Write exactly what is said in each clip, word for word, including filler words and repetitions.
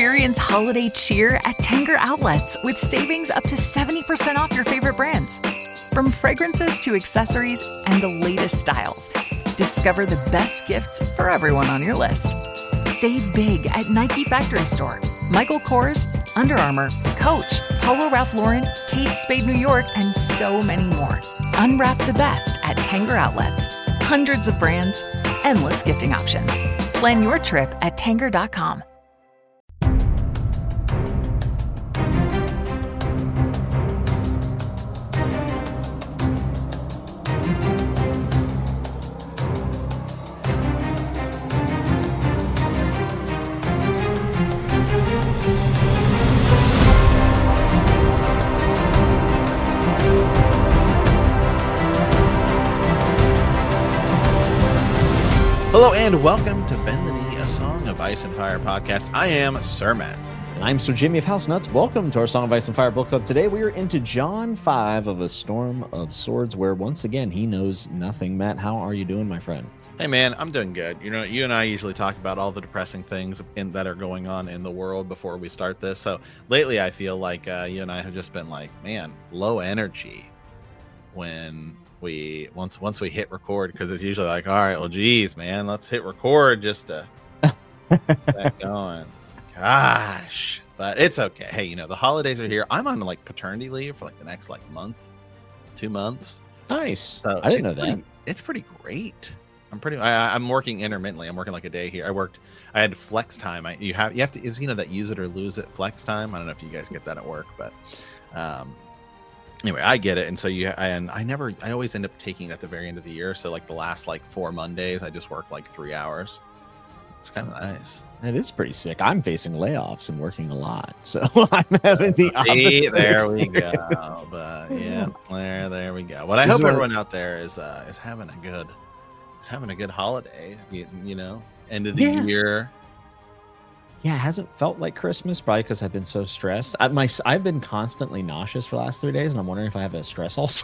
Experience holiday cheer at Tanger Outlets with savings up to seventy percent off your favorite brands. From fragrances to accessories and the latest styles, discover the best gifts for everyone on your list. Save big at Nike Factory Store, Michael Kors, Under Armour, Coach, Polo Ralph Lauren, Kate Spade New York, and so many more. Unwrap the best at Tanger Outlets. Hundreds of brands, endless gifting options. Plan your trip at tanger dot com. Hello and welcome to Bend the Knee, a Song of Ice and Fire podcast. I am Sir Matt. And I'm Sir Jimmy of House Nuts. Welcome to our Song of Ice and Fire book club. Today we are into John five of A Storm of Swords, where once again he knows nothing. Matt, how are you doing, my friend? Hey man, I'm doing good. You know, you and I usually talk about all the depressing things in, that are going on in the world before we start this. So lately I feel like uh, you and I have just been like, man, low energy when we once once we hit record, because it's usually like, all right, well, geez, man, let's hit record just to get going. Gosh, but it's okay. Hey, you know, the holidays are here. I'm on like paternity leave for like the next like month, two months. Nice. So I didn't know pretty, that. It's pretty great. I'm pretty. I, I'm working intermittently. I'm working like a day here. I worked. I had flex time. I you have you have to is you know that use it or lose it flex time. I don't know if you guys get that at work, but um. Anyway, I get it, and so you and I never. I always end up taking it at the very end of the year. So like the last like four Mondays, I just work like three hours. It's kind of nice. It is pretty sick. I'm facing layoffs and working a lot, so I'm having the See, opposite. there we go. But yeah, there, there we go. What I This hope is what- everyone out there is uh, is having a good, is having a good holiday. You, you know, end of the Yeah. year. Yeah, it hasn't felt like Christmas, probably because I've been so stressed. I, my I've been constantly nauseous for the last three days, and I'm wondering if I have a stress ulcer.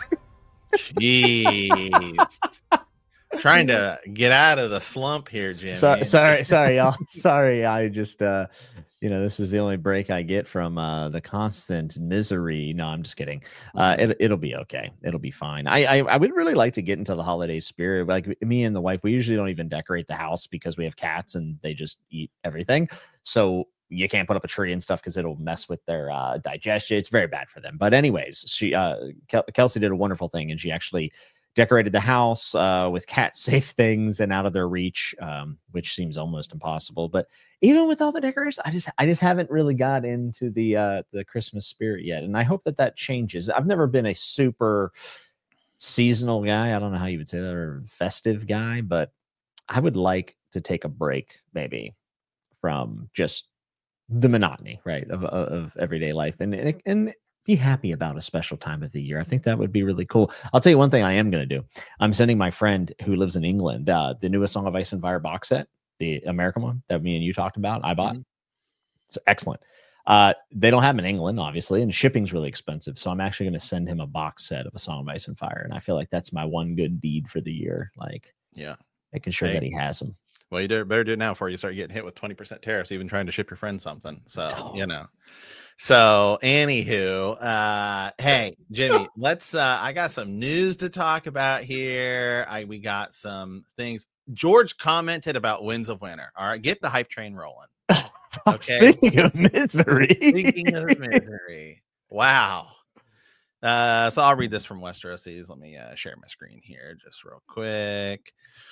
Jeez. Trying to get out of the slump here, Jimmy. So, sorry, sorry, y'all. Sorry, I just, uh, you know, this is the only break I get from uh, the constant misery. No, I'm just kidding. Uh, it, it'll be okay. It'll be fine. I, I, I would really like to get into the holiday spirit. Like me and the wife, we usually don't even decorate the house because we have cats and they just eat everything. So you can't put up a tree and stuff because it'll mess with their uh, digestion. It's very bad for them. But anyways, she, uh, Kel- Kelsey did a wonderful thing, and she actually decorated the house uh, with cat safe things and out of their reach, um, which seems almost impossible. But even with all the decorations, I just I just haven't really got into the uh, the Christmas spirit yet, and I hope that that changes. I've never been a super seasonal guy. I don't know how you would say that, or festive guy, but I would like to take a break, maybe, from just the monotony, right, of of, of everyday life, and and. and be happy about a special time of the year. I think that would be really cool. I'll tell you one thing I am going to do. I'm sending my friend who lives in England uh, the newest Song of Ice and Fire box set, the American one that me and you talked about. I bought. Mm-hmm. It's excellent. Uh, they don't have them in England, obviously, and shipping's really expensive. So I'm actually going to send him a box set of A Song of Ice and Fire, and I feel like that's my one good deed for the year. Like, yeah, making sure hey. that he has them. Well, you better do it now before you start getting hit with twenty percent tariffs, even trying to ship your friend something. So, oh. you know. So, anywho, uh, hey, Jimmy, let's, uh, I got some news to talk about here. I, we got some things. George commented about Winds of Winter. All right. Get the hype train rolling. Okay. Speaking of misery. Speaking of misery. Wow. Uh, so I'll read this from Westeros. Let me uh, share my screen here just real quick.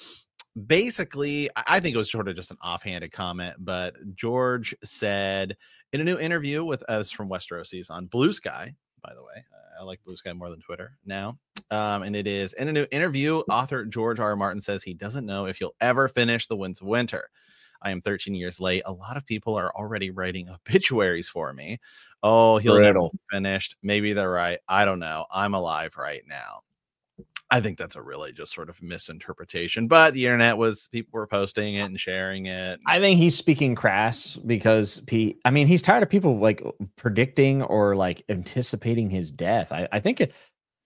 Basically, I think it was sort of just an offhanded comment, but George said in a new interview with us from Westeros on Blue Sky, by the way, uh, I like Blue Sky more than Twitter now. Um, and it is in a new interview, author George R. R. Martin says he doesn't know if he'll ever finish The Winds of Winter. I am thirteen years late. A lot of people are already writing obituaries for me. Oh, he'll Brutal. never be finished. Maybe they're right. I don't know. I'm alive right now. I think that's a really just sort of misinterpretation, but the internet was, people were posting it and sharing it. I think he's speaking crass because P I mean, he's tired of people like predicting or like anticipating his death. I, I think it,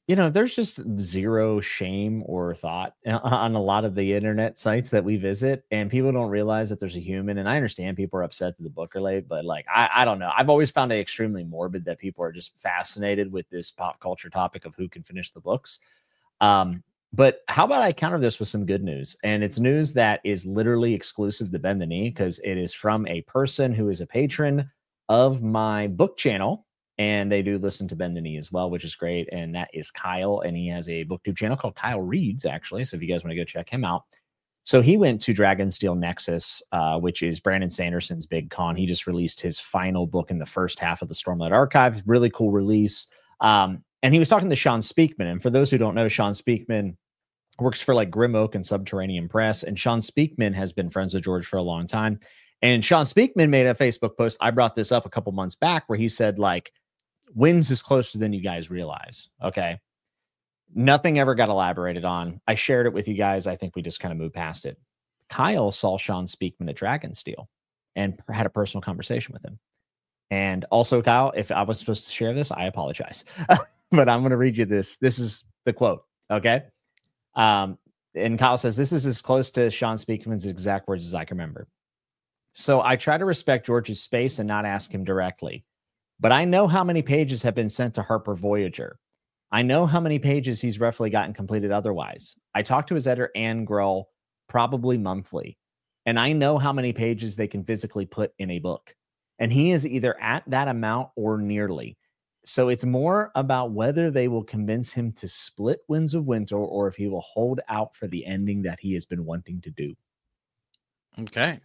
you know, there's just zero shame or thought on a lot of the internet sites that we visit, and people don't realize that there's a human. And I understand people are upset that the book are late, but like, I, I don't know. I've always found it extremely morbid that people are just fascinated with this pop culture topic of who can finish the books. Um, but how about I counter this with some good news? And it's news that is literally exclusive to Bend the Knee, because it is from a person who is a patron of my book channel. And they do listen to Bend the Knee as well, which is great. And that is Kyle. And he has a booktube channel called Kyle Reads, actually. So if you guys want to go check him out. So he went to Dragonsteel Nexus, uh, which is Brandon Sanderson's big con. He just released his final book in the first half of the Stormlight Archive. Really cool release. Um, and he was talking to Sean Speakman. And for those who don't know, Sean Speakman works for like Grim Oak and Subterranean Press. And Sean Speakman has been friends with George for a long time. And Sean Speakman made a Facebook post. I brought this up a couple months back where he said, like, wins is closer than you guys realize. Okay. Nothing ever got elaborated on. I shared it with you guys. I think we just kind of moved past it. Kyle saw Sean Speakman at Dragonsteel and had a personal conversation with him. And also, Kyle, if I was supposed to share this, I apologize. But I'm going to read you this. This is the quote. Okay. Um, and Kyle says, this is as close to Sean Speakman's exact words as I can remember. So I try to respect George's space and not ask him directly. But I know how many pages have been sent to Harper Voyager. I know how many pages he's roughly gotten completed otherwise. I talk to his editor, Ann Grohl, probably monthly. And I know how many pages they can physically put in a book. And he is either at that amount or nearly. So it's more about whether they will convince him to split Winds of Winter or if he will hold out for the ending that he has been wanting to do. Okay.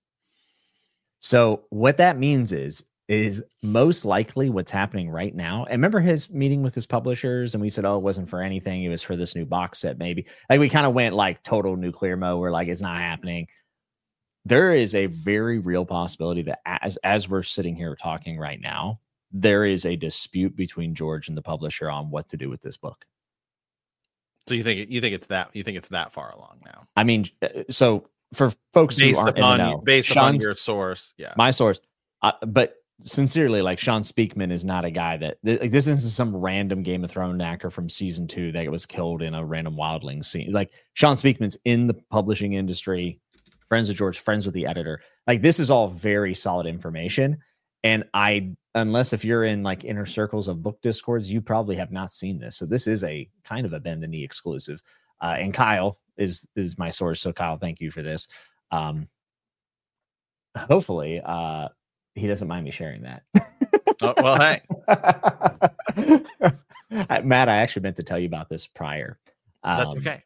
So what that means is, is most likely what's happening right now. And remember his meeting with his publishers, and we said, oh, it wasn't for anything. It was for this new box set, maybe. Like we kind of went like total nuclear mode. We're like, it's not happening. There is a very real possibility that as, as we're sitting here talking right now, there is a dispute between George and the publisher on what to do with this book. So you think you think it's that you think it's that far along now? I mean, so for folks based who aren't upon in the know, based Sean's, upon your source, yeah, my source, uh, but. Sincerely, like Sean Speakman is not a guy that like this isn't some random Game of Thrones actor from season two that was killed in a random wildling scene. Like Sean Speakman's in the publishing industry, friends with George, friends with the editor. Like this is all very solid information. And I, unless if you're in like inner circles of book discords, you probably have not seen this. So this is a kind of a Bend the Knee exclusive. Uh, and Kyle is is my source. So Kyle, thank you for this. Um, hopefully, uh, he doesn't mind me sharing that. Oh, well, hey. Matt, I actually meant to tell you about this prior. Um, That's okay.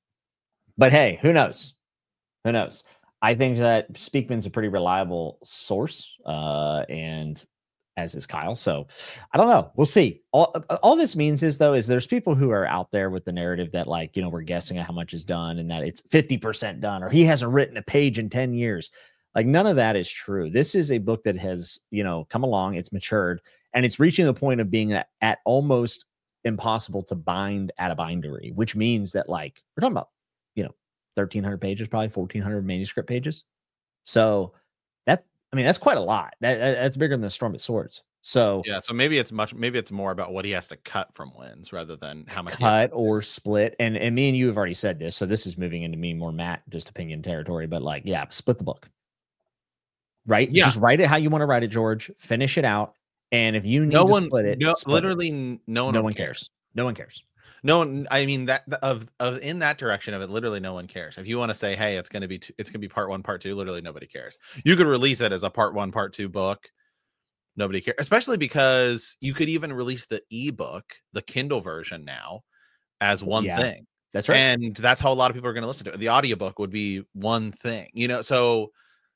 But hey, who knows? Who knows? I think that Speakman's a pretty reliable source, uh, and as is Kyle. So I don't know. We'll see. All, all this means is, though, is there's people who are out there with the narrative that, like, you know, we're guessing at how much is done and that it's fifty percent done, or he hasn't written a page in ten years. Like none of that is true. This is a book that has, you know, come along, it's matured, and it's reaching the point of being at, at almost impossible to bind at a bindery, which means that like we're talking about, you know, thirteen hundred pages, probably fourteen hundred manuscript pages. So that's, I mean, that's quite a lot. That, that's bigger than the Storm of Swords. So yeah, so maybe it's much, maybe it's more about what he has to cut from Winds rather than how much cut or split. And and me and you have already said this, so this is moving into me more Matt just opinion territory. But like, yeah, split the book. Right? Yeah. Just write it how you want to write it, George. Finish it out. And if you need no to one, split it, no, split literally it. no one, no one cares. No one cares. No one. I mean that of of in that direction of it, literally no one cares. If you want to say, hey, it's going to be two, it's going to be part one, part two, literally nobody cares. You could release it as a part one, part two book. Nobody cares, especially because you could even release the ebook, the Kindle version now, as one yeah, thing. That's right. And that's how a lot of people are going to listen to it. The audiobook would be one thing, you know. So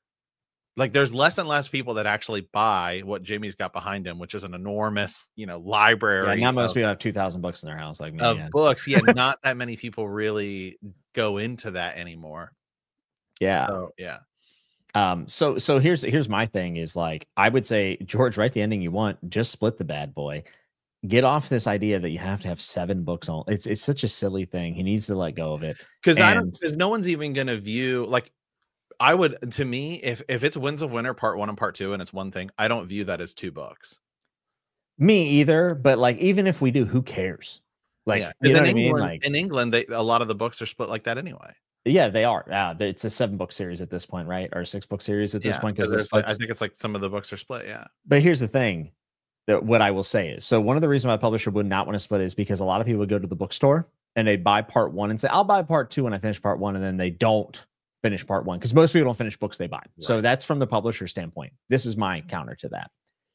like there's less and less people that actually buy what Jamie's got behind him, which is an enormous, you know, library. Yeah, now most of, people have two thousand books in their house, like me. Of yeah. books. Yeah, not that many people really go into that anymore. Yeah. So, yeah. Um, so so here's here's my thing is like I would say, George, write the ending you want, just split the bad boy. Get off this idea that you have to have seven books on. It's it's such a silly thing. He needs to let go of it. Because I don't because no one's even gonna view like I would, to me, if if it's Winds of Winter part one and part two and it's one thing, I don't view that as two books. Me either, but like even if we do, who cares? Like, yeah. you know in what England, I mean? Like in England, they, a lot of the books are split like that anyway. Yeah, they are. Yeah, it's a seven book series at this point, right? Or a six book series at this Yeah, point because this. like, I think it's like some of the books are split. Yeah, but here's the thing: that what I will say is, so one of the reasons why a publisher would not want to split is because a lot of people would go to the bookstore and they buy part one and say, "I'll buy part two when I finish part one," and then they don't finish part one because most people don't finish books they buy. Right. So that's from the publisher standpoint. This is my counter to that.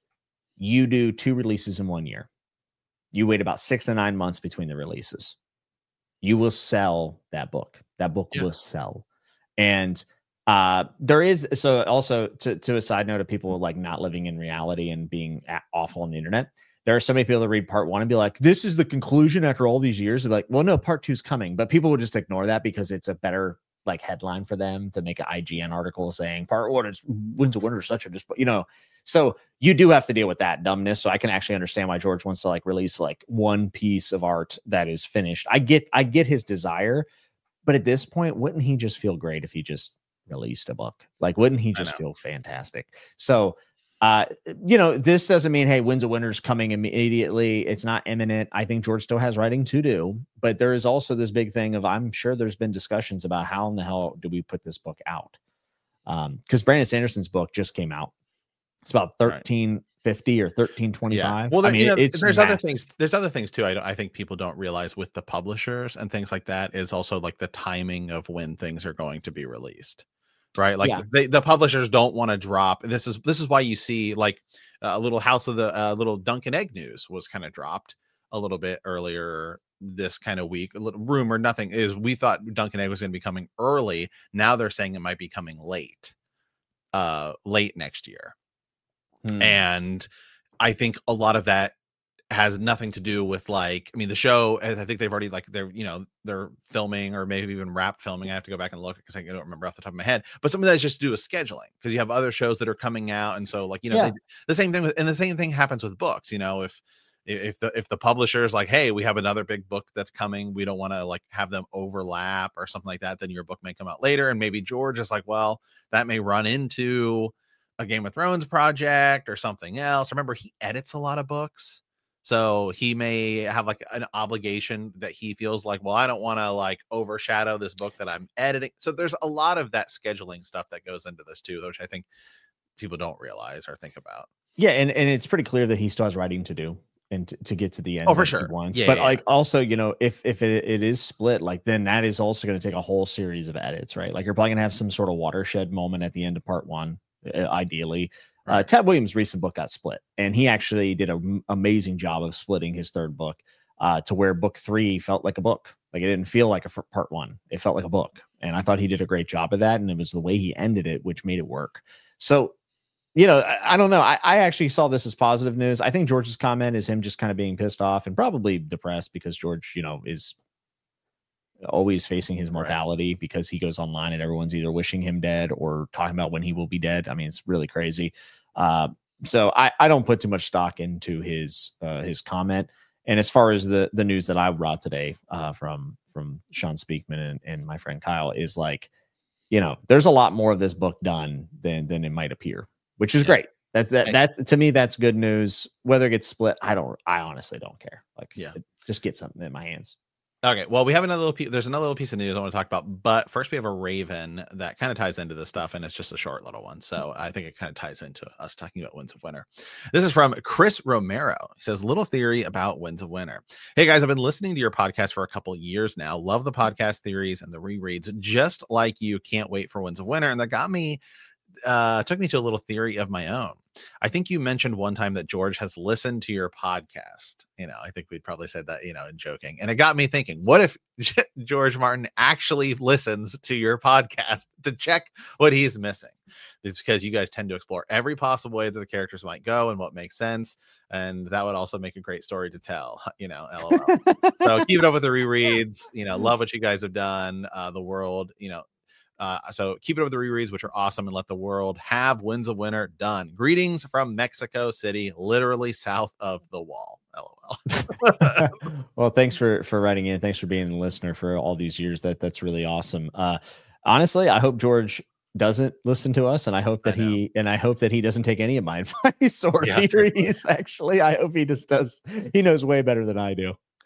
You do two releases in one year. You wait about six to nine months between the releases. You will sell that book. That book yeah. will sell. And uh, there is, so also to, to a side note of people like not living in reality and being awful on the internet, there are so many people that read part one and be like, this is the conclusion after all these years. They're like, well, no, part two's coming. But people will just ignore that because it's a better like headline for them to make an I G N article saying part one is Winds of Winter such a just, you know. So you do have to deal with that dumbness. So I can actually understand why George wants to like release like one piece of art that is finished. I get, I get his desire, but at this point, wouldn't he just feel great if he just released a book? Like, wouldn't he just feel fantastic? So, uh, you know, this doesn't mean, hey, Winds of Winter's coming immediately. It's not imminent. I think George still has writing to do, but there is also this big thing of, I'm sure there's been discussions about how in the hell do we put this book out? Um, because Brandon Sanderson's book just came out. It's about thirteen fifty or thirteen twenty-five. Yeah. Well, there, I mean, you know, it's there's massive. other things. There's other things too. I, I think people don't realize with the publishers and things like that is also like the timing of when things are going to be released, right? Like yeah. they, the publishers don't want to drop. This is this is why you see like a uh, little House of the uh, little Duncan Egg news was kind of dropped a little bit earlier this kind of week. A little rumor, nothing is. We thought Duncan Egg was going to be coming early. Now they're saying it might be coming late, uh, late next year. Hmm. And I think a lot of that has nothing to do with like, I mean, the show, I think they've already like they're, you know, they're filming or maybe even wrapped filming. I have to go back and look because I don't remember off the top of my head, but some of that's just to do with scheduling because you have other shows that are coming out. And so like, you know, yeah. they, the same thing with, and the same thing happens with books, you know, if, if the, if the publisher is like, hey, we have another big book that's coming, we don't want to like have them overlap or something like that, then your book may come out later. And maybe George is like, well, that may run into a Game of Thrones project or something else. Remember, he edits a lot of books. So he may have like an obligation that he feels like, well, I don't want to like overshadow this book that I'm editing. So there's a lot of that scheduling stuff that goes into this too, which I think people don't realize or think about. Yeah. And, and it's pretty clear that he still has writing to do and to, to get to the end. Oh, for sure. Once. Yeah, but yeah, like yeah. also, you know, if, if it, it is split, like then that is also going to take a whole series of edits, right? Like you're probably gonna have some sort of watershed moment at the end of part one. Ideally, right. uh, Ted Williams' recent book got split, and he actually did an amazing job of splitting his third book uh, to where book three felt like a book. Like it didn't feel like a f- part one; it felt like a book, and I thought he did a great job of that. And it was the way he ended it, which made it work. So, you know, I, I don't know. I, I actually saw this as positive news. I think George's comment is him just kind of being pissed off and probably depressed because George, you know, is always facing his mortality right. because he goes online and everyone's either wishing him dead or talking about when he will be dead. I mean, it's really crazy. Uh, so I, I don't put too much stock into his uh, his comment. And as far as the the news that I brought today uh, from from Sean Speakman and, and my friend Kyle is like, you know, there's a lot more of this book done than than it might appear, which is yeah. great. That that that to me, that's good news. Whether it gets split, I don't. I honestly don't care. Like, yeah, just get something in my hands. Okay, well, we have another little piece. There's another little piece of news I want to talk about, but first we have a Raven that kind of ties into this stuff, and it's just a short little one. So I think it kind of ties into us talking about Winds of Winter. This is from Chris Romero. He says, little theory about Winds of Winter. Hey, guys, I've been listening to your podcast for a couple years now. Love the podcast theories and the rereads. Just like you, can't wait for Winds of Winter. And that got me, uh, took me to a little theory of my own. I think you mentioned one time that George has listened to your podcast. You know, I think we'd probably said that, you know, in joking. And it got me thinking, what if George Martin actually listens to your podcast to check what he's missing? It's because you guys tend to explore every possible way that the characters might go and what makes sense. And that would also make a great story to tell, you know, LOL. So keep it up with the rereads, you know, love what you guys have done. Uh, the world, you know, Uh, so keep it up with the rereads, which are awesome, and let the world have Winds of Winter done. Greetings from Mexico City, literally south of the wall. LOL. Well, thanks for for writing in. Thanks for being a listener for all these years. That that's really awesome. Uh, honestly, I hope George doesn't listen to us, and I hope that I he and I hope that he doesn't take any of my advice or yeah. theories. Actually, I hope he just does. He knows way better than I do.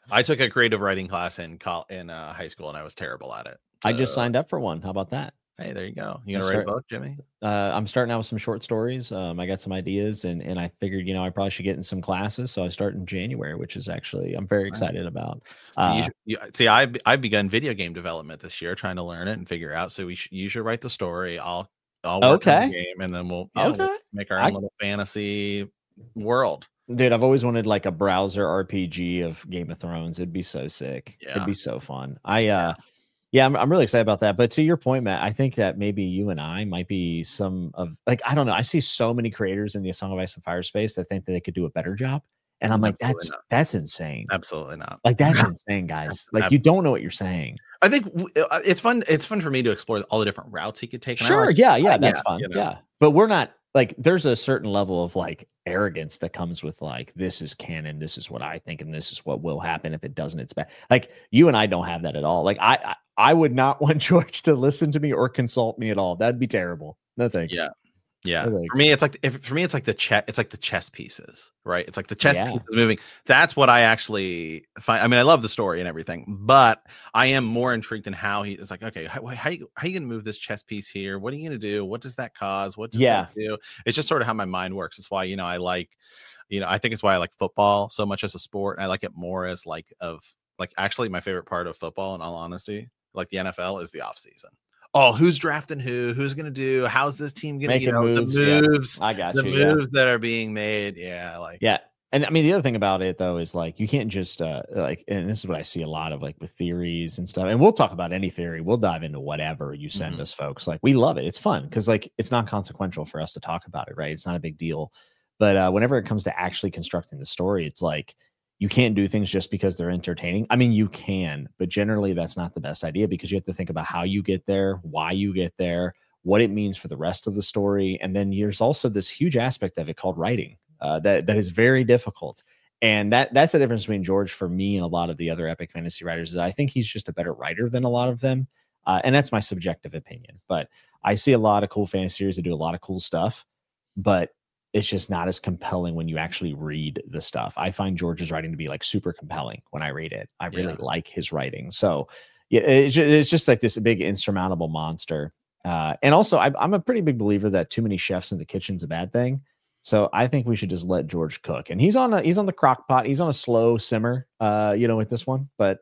I took a creative writing class in col- in uh, high school, and I was terrible at it. I just So, signed up for one. How about that? hey, there you go. You gonna I write a start- book, Jimmy? Uh, I'm starting out with some short stories. Um, I got some ideas, and and I figured, you know, I probably should get in some classes. So I start in January, which is actually I'm very Nice. excited about. So you Uh, should, you, see, I I've begun video game development this year, trying to learn it and figure out. So we sh- you should write the story. I'll I'll work on the Okay. game, and then we'll yeah, we'll Okay. make our own I- little fantasy world. Dude, I've always wanted like a browser R P G of Game of Thrones. It'd be so sick. Yeah. It'd be so fun. I uh yeah, I'm I'm really excited about that. But to your point, Matt, I think that maybe you and I might be some of like I don't know. I see so many creators in the Song of Ice and Fire space that think that they could do a better job. And I'm like, Absolutely that's not. that's insane. Absolutely not. Like that's insane, guys. Like you don't know what you're saying. I think w- uh, it's fun. It's fun for me to explore all the different routes he could take. and I Sure, like- yeah, yeah, uh, that's yeah, fun. you know. Yeah. But we're not like there's a certain level of like arrogance that comes with like this is canon, this is what I think, and this is what will happen. If it doesn't, it's bad. Like you and I don't have that at all. Like I I, I would not want George to listen to me or consult me at all. That'd be terrible. No thanks. Yeah. Yeah. No thanks. For me, it's like if for me, it's like the chess. It's like the chess pieces, right? It's like the chess Yeah. pieces moving. That's what I actually find. I mean, I love the story and everything, but I am more intrigued in how he is like. Okay, how how you, how you gonna move this chess piece here? What are you gonna do? What does that cause? What does Yeah. that do? It's just sort of how my mind works. It's why you know I like, you know, I think it's why I like football so much as a sport. And I like it more as like of like actually my favorite part of football. In all honesty, like the N F L is the off season. Oh, who's drafting who? Who's gonna do? How's this team gonna Making you know, moves, the yeah. moves? I got the you. Yeah. moves that are being made. Yeah, like Yeah. And I mean, the other thing about it though is like you can't just uh like, and this is what I see a lot of like with theories and stuff. And we'll talk about any theory. We'll dive into whatever you send Mhm. us, folks. Like we love it. It's fun because like it's not consequential for us to talk about it, right? It's not a big deal. But uh, whenever it comes to actually constructing the story, it's like you can't do things just because they're entertaining. I mean, you can, but generally that's not the best idea because you have to think about how you get there, why you get there, what it means for the rest of the story. And then there's also this huge aspect of it called writing uh, that, that is very difficult. And that that's the difference between George for me and a lot of the other epic fantasy writers. Is I think he's just a better writer than a lot of them. Uh, and that's my subjective opinion. But I see a lot of cool fantasy series that do a lot of cool stuff, but it's just not as compelling when you actually read the stuff. I find George's writing to be like super compelling when I read it. I really Yeah. like his writing. So yeah, it's just, it's just like this big insurmountable monster. Uh, and also, I, I'm a pretty big believer that too many chefs in the kitchen's a bad thing. So I think we should just let George cook. And he's on a he's on the crock pot. He's on a slow simmer, uh, you know, with this one. But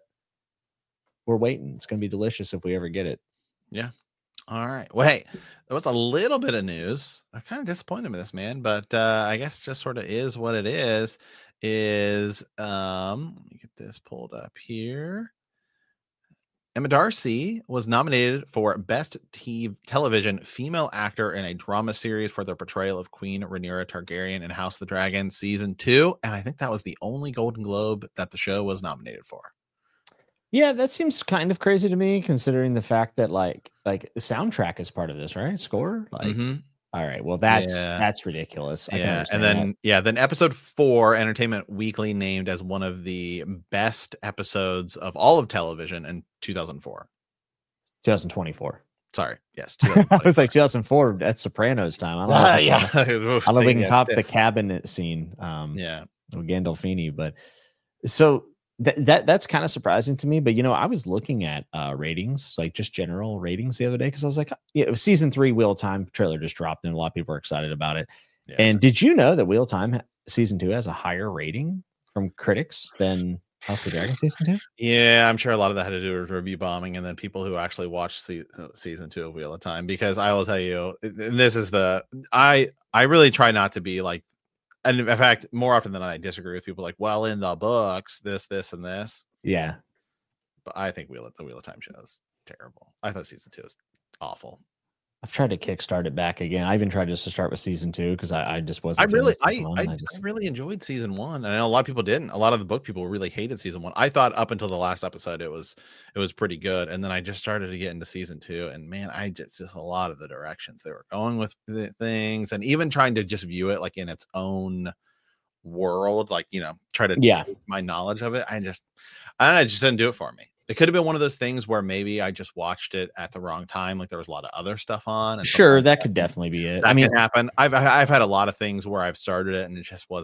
we're waiting. It's going to be delicious if we ever get it. all right. Well, hey, there was a little bit of news. I'm kind of disappointed with this, man, but uh, I guess just sort of is what it is. Is um, let me get this pulled up here. Emma Darcy was nominated for Best T V Television Female Actor in a Drama Series for their portrayal of Queen Rhaenyra Targaryen in House of the Dragon Season two. And I think that was the only Golden Globe that the show was nominated for. Yeah, that seems kind of crazy to me, considering the fact that like like the soundtrack is part of this, right? Score, like, Mhm. all right, well that's Yeah. that's ridiculous. I can Yeah, and understand then that. yeah, then episode four, Entertainment Weekly named as one of the best episodes of all of television in two thousand four. twenty twenty-four. Sorry, yes, I was like two thousand four. That's Sopranos time. I don't know. uh, if we yeah, can- I don't know if we can Yeah, cop the this- cabinet scene. Um, yeah, with Gandolfini, but so that that that's kind of surprising to me. But you know, I was looking at uh ratings, like just general ratings the other day, because I was like, yeah, it was season three Wheel of Time trailer just dropped, and a lot of people are excited about it. yeah. And did you know that Wheel of Time season two has a higher rating from critics than House of the Dragon season two? Yeah, I'm sure a lot of that had to do with review bombing, and then people who actually watched se- uh, season two of Wheel of Time. Because I will tell you, and this is the I I really try not to be like, and in fact, more often than not, I disagree with people like, well, in the books, this, this, and this. Yeah. But I think Wheel of the Wheel of Time show is terrible. I thought season two is awful. I've tried to kickstart it back again. I even tried just to start with season two because I, I just wasn't. I feeling really, I, season one. I, I just, really enjoyed season one, and I know a lot of people didn't. A lot of the book people really hated season one. I thought up until the last episode, it was, it was pretty good, and then I just started to get into season two, and man, I just just a lot of the directions they were going with the things, and even trying to just view it like in its own world, like you know, try to Yeah. take my knowledge of it. I just, I don't know, it just didn't do it for me. It could have been one of those things where maybe I just watched it at the wrong time, like there was a lot of other stuff on. And something sure, like that could definitely be it. that I mean, can happen. I've I've had a lot of things where I've started it and it just wasn't,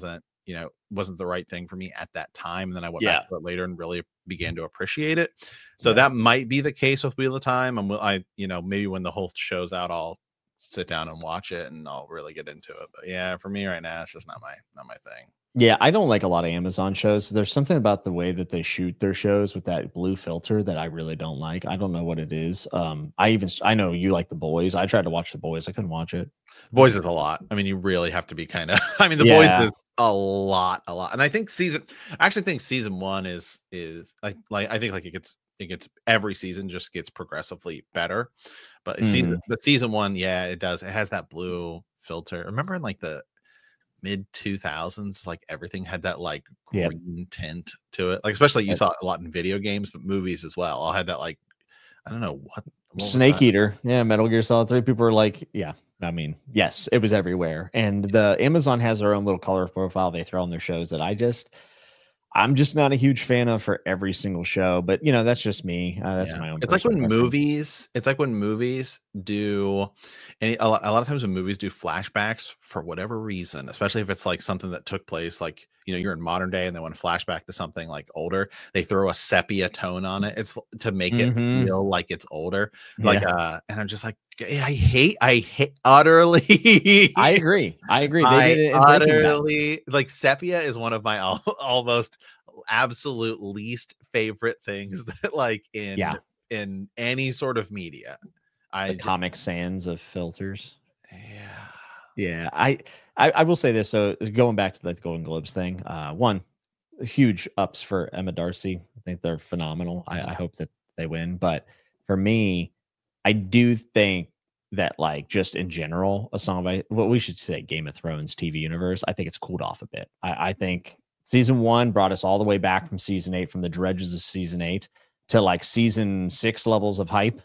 you know, wasn't the right thing for me at that time. And then I went Yeah. back to it later and really began to appreciate it. So Yeah. that might be the case with Wheel of Time. And I, you know, maybe when the whole show's out, I'll sit down and watch it and I'll really get into it. But yeah, for me right now, it's just not my not my thing. Yeah, I don't like a lot of Amazon shows. There's something about the way that they shoot their shows with that blue filter that I really don't like. I don't know what it is. Um, I even I know you like The Boys. I tried to watch The Boys. I couldn't watch it. Boys is a lot. I mean, you really have to be kind of. I mean, The Yeah. Boys is a lot, a lot. And I think season. I actually think season one is is like like I think like it gets it gets every season just gets progressively better. But Mhm. season but season one, yeah, it does. It has that blue filter. Remember in like the mid two thousands, like everything had that like Yep. green tint to it. Like especially you Yep. saw it a lot in video games, but movies as well. All had that like I don't know what, what was Snake that? Eater. Yeah, Metal Gear Solid three. People are like, yeah, I mean, yes, it was everywhere. And the Amazon has their own little color profile they throw on their shows that I just I'm just not a huge fan of for every single show, but you know, that's just me. Uh, that's Yeah. my own. It's like when personal preference. movies, it's like when movies do, and a lot, a lot of times when movies do flashbacks for whatever reason, especially if it's like something that took place, like, you know, you're in modern day and they want to flashback to something like older, they throw a sepia tone on it. It's to make it Mhm. feel like it's older. Like, Yeah. uh, and I'm just like, I hate, I hate utterly. I agree. I agree. They I did it in Breaking Bad. utterly like sepia is one of my al- almost absolute least favorite things that like in Yeah. in any sort of media. I The j- Comic Sans of filters. yeah. Yeah, I, I I will say this. So going back to the Golden Globes thing, uh, one huge ups for Emma Darcy. I think they're phenomenal. I, I hope that they win. But for me, I do think that like just in general, a song by what we should say Game of Thrones T V universe, I think it's cooled off a bit. I, I think season one brought us all the way back from season eight, from the dredges of season eight to like season six levels of hype.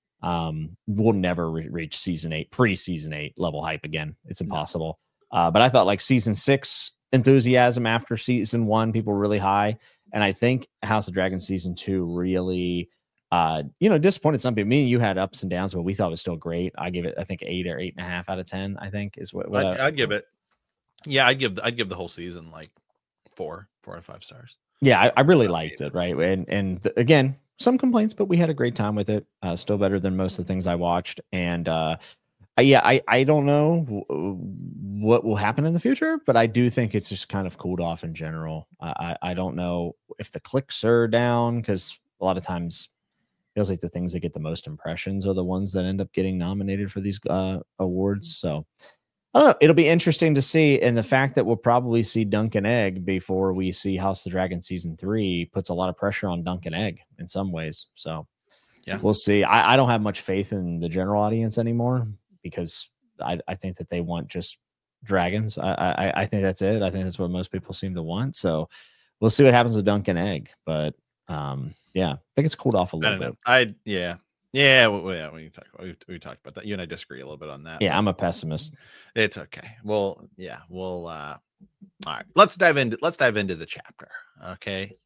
Um, we'll never re- reach season eight, pre-season eight level hype again. It's impossible. Uh, but I thought like season six enthusiasm after season one, people were really high. And I think House of Dragons season two really, uh, you know, disappointed some people. Me and you had ups and downs, but we thought it was still great. I give it, I think eight or eight and a half out of ten. I think is what, what I'd, I, I'd give it. Yeah, I'd give I'd give the whole season like four, four out of five stars. yeah, I, I really Uh, liked yeah, it. Right, and and th- again, some complaints, but we had a great time with it. Uh, still better than most of the things I watched, and uh, I- yeah, I I don't know w- what will happen in the future, but I do think it's just kind of cooled off in general. I I, I don't know if the clicks are down because a lot of times it feels like the things that get the most impressions are the ones that end up getting nominated for these uh, awards. So I don't know. It'll be interesting to see. And the fact that we'll probably see Duncan Egg before we see House of the Dragon season three puts a lot of pressure on Duncan Egg in some ways. So Yeah. we'll see. I, I don't have much faith in the general audience anymore because I, I think that they want just dragons. I, I, I think that's it. I think that's what most people seem to want. So we'll see what happens with Duncan Egg. But um, yeah, I think it's cooled off a I little don't know. bit. I yeah. Yeah, well, yeah, we talked about we, we talked about that. You and I disagree a little bit on that. Yeah, but I'm a pessimist. it's okay. Well, yeah, we'll uh all right. Let's dive into let's dive into the chapter. Okay.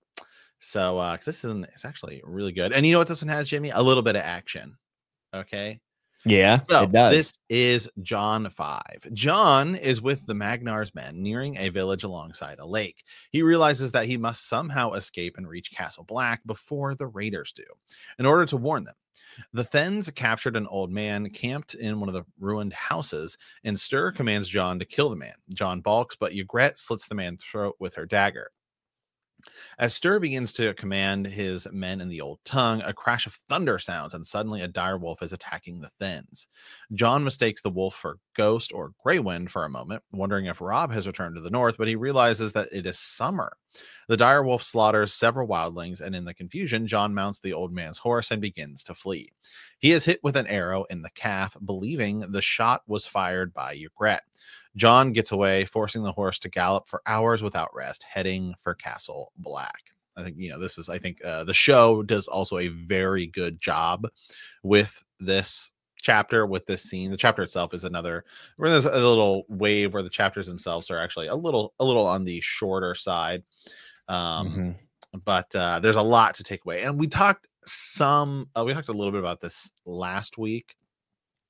So uh because this is it's actually really good. And you know what this one has, Jimmy? A little bit of action. Okay. Yeah, So it does. this is John five. John is with the Magnar's men nearing a village alongside a lake. He realizes that he must somehow escape and reach Castle Black before the raiders do, in order to warn them. The Thens captured an old man camped in one of the ruined houses, and Stir commands John to kill the man. John balks, but Ygritte slits the man's throat with her dagger. As Stir begins to command his men in the old tongue, a crash of thunder sounds, and suddenly a dire wolf is attacking the Thens. John mistakes the wolf for Ghost or Greywind for a moment, wondering if Robb has returned to the north, but he realizes that it is summer. The dire wolf slaughters several wildlings, and in the confusion, John mounts the old man's horse and begins to flee. He is hit with an arrow in the calf, believing the shot was fired by Ygritte. John gets away, forcing the horse to gallop for hours without rest, heading for Castle Black. I think, you know, this is, I think uh, the show does also a very good job with this chapter, with this scene. The chapter itself is another, where there's a little wave where the chapters themselves are actually a little, a little on the shorter side. Um, Mhm. But uh, there's a lot to take away. And we talked some, uh, we talked a little bit about this last week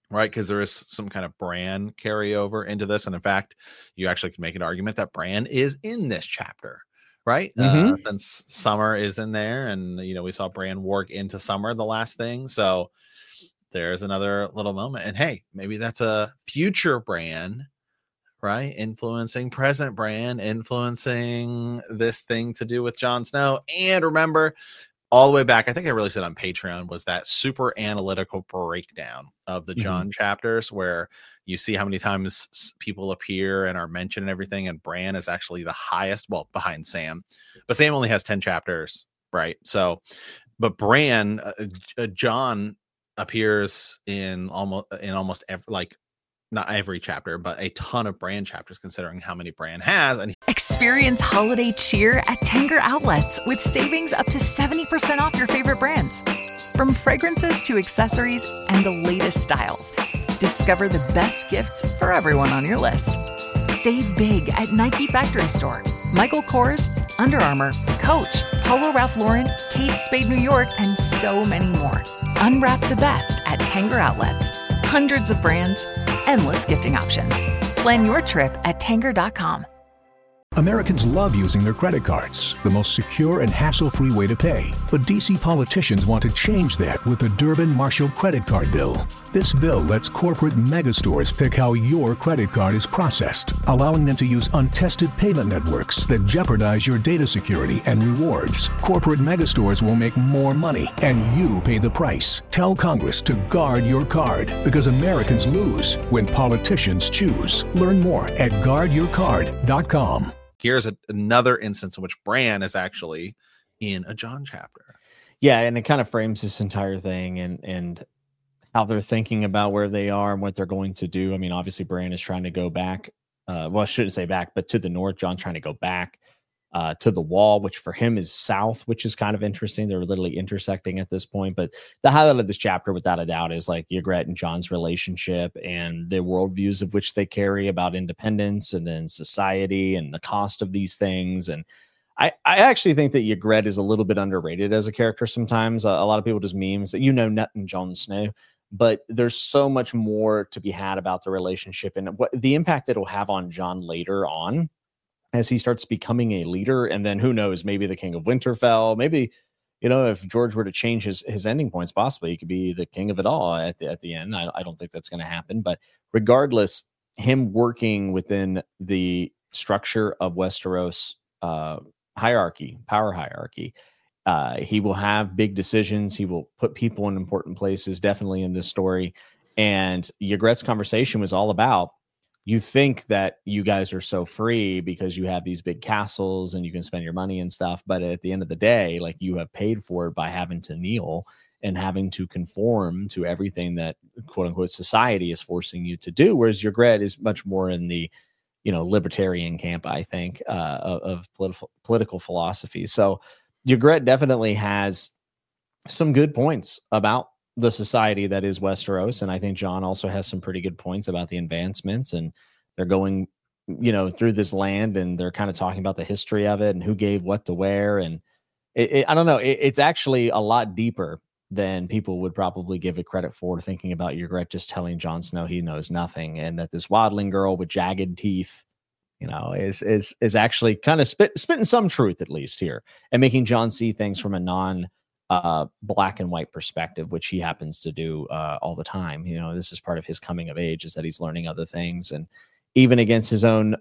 right? Because there is some kind of Bran carryover into this. And in fact, you actually can make an argument that Bran is in this chapter, right? Mm-hmm. Uh, since Summer is in there, and you know, we saw Bran work into Summer, the last thing. So there's another little moment. And hey, maybe that's a future Bran, right? Influencing present Bran, influencing this thing to do with Jon Snow. And remember, all the way back, I think I really said on Patreon, was that super analytical breakdown of the Jon mm-hmm. chapters, where you see how many times people appear and are mentioned and everything. And Bran is actually the highest, well, behind Sam, but Sam only has ten chapters, right? So, but Bran, uh, uh, Jon appears in almost in almost every, like not every chapter, but a ton of Bran chapters, considering how many Bran has. And experience holiday cheer at Tanger Outlets with savings up to seventy percent off your favorite brands. From fragrances to accessories and the latest styles, discover the best gifts for everyone on your list. Save big at Nike Factory Store, Michael Kors, Under Armour, Coach, Polo Ralph Lauren, Kate Spade New York, and so many more. Unwrap the best at Tanger Outlets. Hundreds of brands, endless gifting options. Plan your trip at Tanger dot com. Americans love using their credit cards, the most secure and hassle-free way to pay. But D C politicians want to change that with the Durbin-Marshall credit card bill. This bill lets corporate megastores pick how your credit card is processed, allowing them to use untested payment networks that jeopardize your data security and rewards. Corporate megastores will make more money, and you pay the price. Tell Congress to guard your card, because Americans lose when politicians choose. Learn more at guard your card dot com. Here's a, another instance in which Bran is actually in a Jon chapter. Yeah, and it kind of frames this entire thing and and how they're thinking about where they are and what they're going to do. I mean, obviously, Bran is trying to go back. Uh, well, I shouldn't say back, but to the north. Jon's trying to go back uh, to the wall, which for him is south, which is kind of interesting. They're literally intersecting at this point. But the highlight of this chapter, without a doubt, is like Ygritte and Jon's relationship and the worldviews of which they carry about independence and then society and the cost of these things. And I, I actually think that Ygritte is a little bit underrated as a character sometimes. Uh, a lot of people just memes that, you know, nothing Jon Snow. But there's so much more to be had about the relationship and what the impact it'll have on Jon later on as he starts becoming a leader. And then who knows, maybe the King of Winterfell, maybe, you know, if George were to change his, his ending points, possibly he could be the king of it all at the, at the end. I, I don't think that's going to happen, but regardless, him working within the structure of Westeros uh, hierarchy, power hierarchy, Uh, he will have big decisions. He will put people in important places, definitely in this story. And Ygritte's conversation was all about, you think that you guys are so free because you have these big castles and you can spend your money and stuff. But at the end of the day, like, you have paid for it by having to kneel and having to conform to everything that quote unquote society is forcing you to do. Whereas Ygritte is much more in the, you know, libertarian camp, I think, uh, of, of political political philosophy. So Ygritte definitely has some good points about the society that is Westeros. And I think Jon also has some pretty good points about the advancements, and they're going, you know, through this land and they're kind of talking about the history of it and who gave what to where. And it, it, I don't know, it, it's actually a lot deeper than people would probably give it credit for, thinking about Ygritte just telling Jon Snow he knows nothing, and that this Wadling girl with jagged teeth, you know, is is is actually kind of spit, spitting some truth, at least here, and making Jon see things from a non uh, black and white perspective, which he happens to do uh, all the time. You know, this is part of his coming of age, is that he's learning other things, and even against his own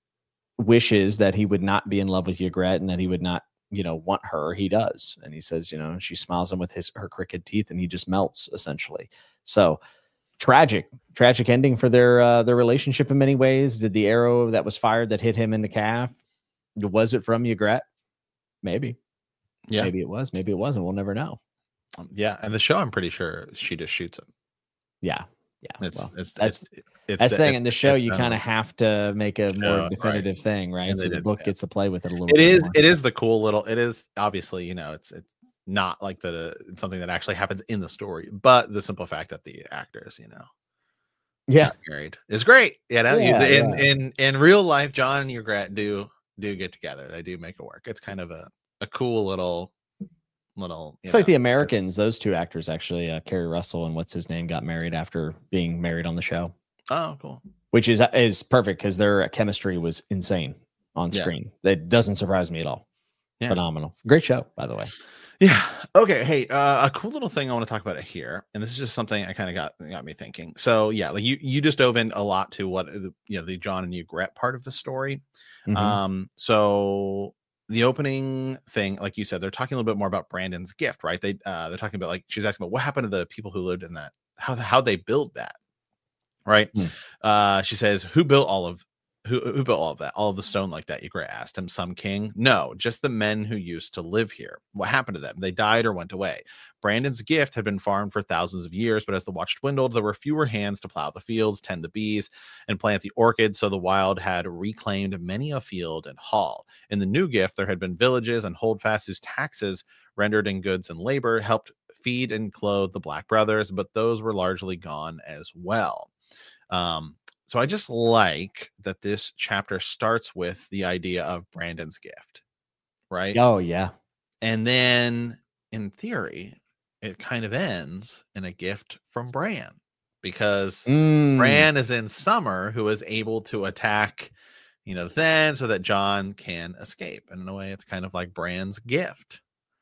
wishes that he would not be in love with Ygritte and that he would not, you know, want her, he does. And he says, you know, she smiles him with his her crooked teeth, and he just melts, essentially. So tragic, tragic ending for their uh, their relationship in many ways. Did the arrow that was fired that hit him in the calf, was it from Ygritte? Maybe. Yeah. Maybe it was. Maybe it wasn't. We'll never know. Um, yeah. And the show, I'm pretty sure she just shoots him. Yeah. Yeah. It's, well, it's, that's it's, it's that's the thing. In the show, you kind of of have to make a more show, definitive right. thing, right? And So they the did, book yeah. gets to play with it a little It bit is, more. it is the cool little, it is obviously, you know, it's, it's not like the, it's something that actually happens in the story, but the simple fact that the actors, you know, yeah, married is great. You know, Yeah, you, in, yeah. in, in real life, Jon and Ygritte do, do get together. They do make it work. It's kind of a, a cool little little. It's like know. The Americans. Those two actors actually, uh, Kerry Russell and what's his name, got married after being married on the show. Oh, cool. Which is is perfect because their chemistry was insane on screen. Yeah. That doesn't surprise me at all. Yeah. Phenomenal. Great show, by the way. Yeah. Okay. Hey, uh, a cool little thing I want to talk about it here, and this is just something I kind of got got me thinking. So yeah, like you you just dove in a lot to what you know the Jon and Ygritte part of the story. Mm-hmm. Um. So the opening thing, like you said, they're talking a little bit more about Brandon's gift, right? They uh they're talking about like she's asking about what happened to the people who lived in that, how how they build that, right? Mm. Uh, she says, who built all of Who, who built all of that? All of the stone like that? Ygritte asked him. Some king? No, just the men who used to live here. What happened to them? They died or went away. Brandon's gift had been farmed for thousands of years, but as the watch dwindled, there were fewer hands to plow the fields, tend the bees, and plant the orchids, so the wild had reclaimed many a field and hall. In the new gift, there had been villages and holdfasts whose taxes, rendered in goods and labor, helped feed and clothe the Black brothers, but those were largely gone as well. Um, So I just like that this chapter starts with the idea of Brandon's gift, right? Oh, yeah. And then in theory, it kind of ends in a gift from Bran because mm. Bran is in Summer, who is able to attack, you know, then so that Jon can escape. And in a way, it's kind of like Bran's gift.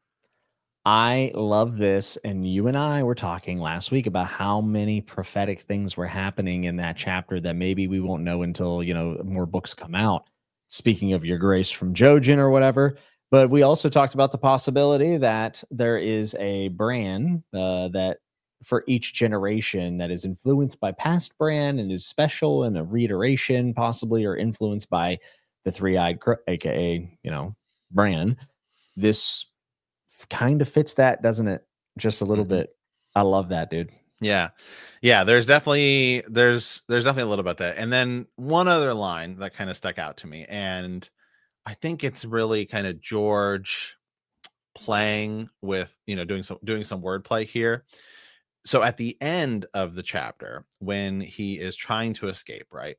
I love this. And you and I were talking last week about how many prophetic things were happening in that chapter that maybe we won't know until, you know, more books come out. Speaking of Your Grace from Jojen or whatever. But we also talked about the possibility that there is a Bran uh, that for each generation that is influenced by past Bran and is special and a reiteration possibly, or influenced by the three-eyed, A K A, you know, Bran. This kind of fits that, doesn't it? Just a little mm-hmm. bit. I love that, dude. Yeah. Yeah. There's definitely, there's, there's definitely a little about that. And then one other line that kind of stuck out to me. And I think it's really kind of George playing with, you know, doing some, doing some wordplay here. So at the end of the chapter, when he is trying to escape, right?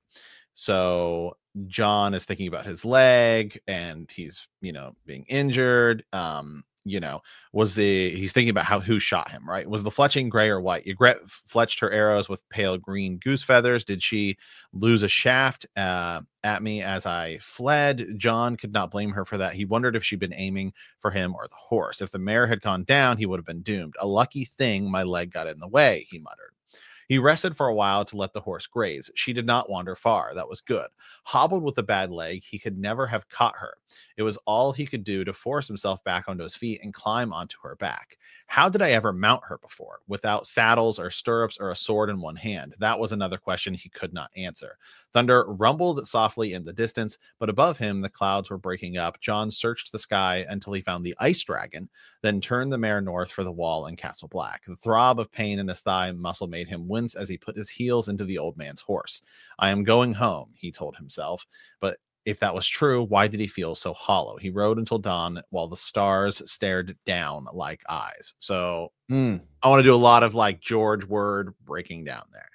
So Jon is thinking about his leg and he's, you know, being injured. Um, you know, was the, he's thinking about how, who shot him, right? Was the fletching gray or white? Ygritte fletched her arrows with pale green goose feathers. Did she lose a shaft uh, at me as I fled? Jon could not blame her for that. He wondered if she'd been aiming for him or the horse. If the mare had gone down, he would have been doomed. A lucky thing my leg got in the way, he muttered. He rested for a while to let the horse graze. She did not wander far. That was good. Hobbled with a bad leg, he could never have caught her. It was all he could do to force himself back onto his feet and climb onto her back. How did I ever mount her before? Without saddles or stirrups or a sword in one hand? That was another question he could not answer. Thunder rumbled softly in the distance, but above him the clouds were breaking up. Jon searched the sky until he found the ice dragon, then turned the mare north for the wall and Castle Black. The throb of pain in his thigh muscle made him wince as he put his heels into the old man's horse. I am going home, he told himself, but if that was true, why did he feel so hollow? He rode until dawn while the stars stared down like eyes. So mm. I want to do a lot of like George word breaking down there.